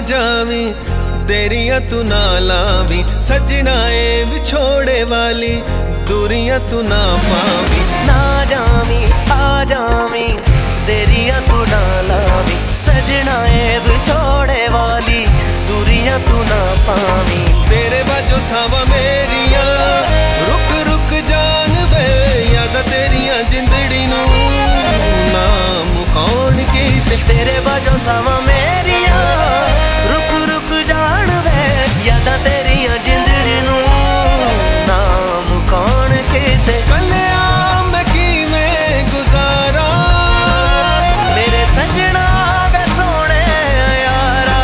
Xavi तेरियां तू ना लावी सजना ए विछोड़े वाली दूरियां तू ना पावी। ना जावी आ जावी तेरियां तू ना लावी सजना ए विछोड़े वाली दूरियां तू ना पावी। तेरे बाजो सावा मेरिया रुक रुक जान वे याद तेरियां जिंदड़ी नू ना मुकाउण कीते। तेरे बाजो सावा मेरिया रुक रुक जान वे याद तेरियां जिंदड़ी नू ना मुकाउण कीते। कलिया मैं किवें गुजारा मेरे सजना वे सोने यारा।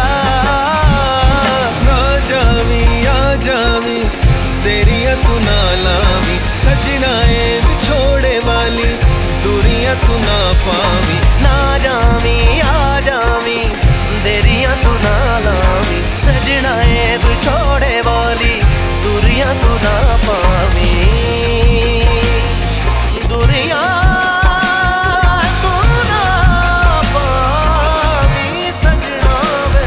ना जावी आ जावी तेरियां तू ना लावी सजना ए विछोड़े वाली दूरियां तू ना पावी। ना जावी आ जावी तेरियां तू ना लावी सजना ए विछोड़े वाली दूरियां तू ना पावी। दूरियां तू ना पावी सजना वे।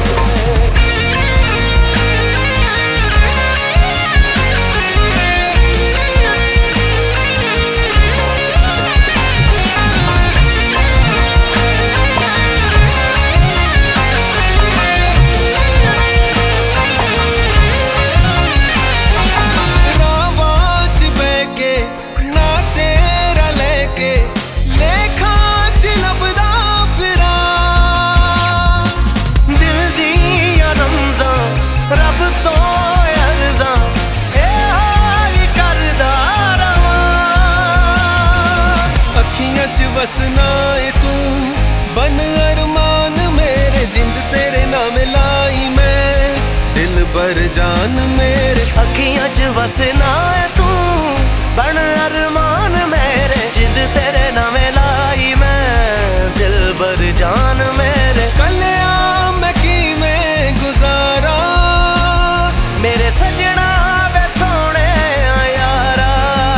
वसना है तू बन अरमान मेरे जिंद तेरे नाम लाई मैं दिल बर जान मेरे। अखियां च वसना है तू बन अरमान मेरे जिंद तेरे नाम लाई मैं दिल बर जान मेरे। कलिया मैं किवें गुजारा मेरे सजना वे सोने यारा।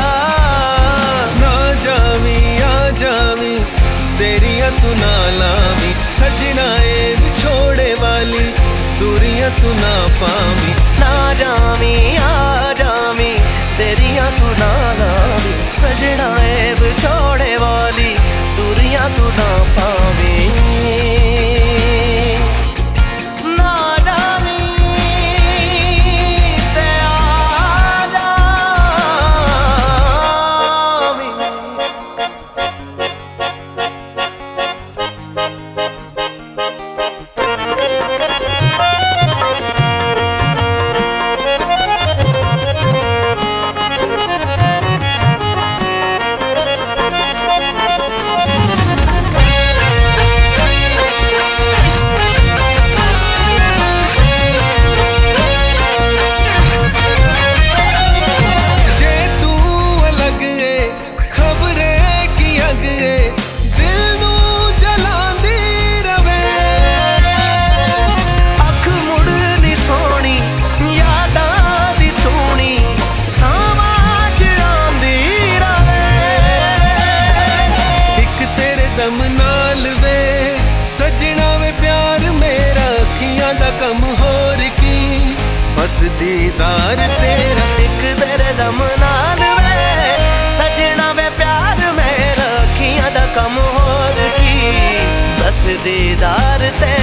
ना जावी आ जावी तेरियां तू ना लावी सजना ए विछोड़े वाली दूरियां तू ना पावी। ना जावी आ जावी तेरियां तू ना लावी सजना ए विछोड़े वाली दूरियां तू ना पावी। ना जावी ते आ जावी। सजना वे प्यार मेरा अखियां दा कम होर की बस दीदार तेरा। एक तेरे दम नाल वे सजना वे प्यार मेरा अखियां दा कम होर की बस दीदार तेरा।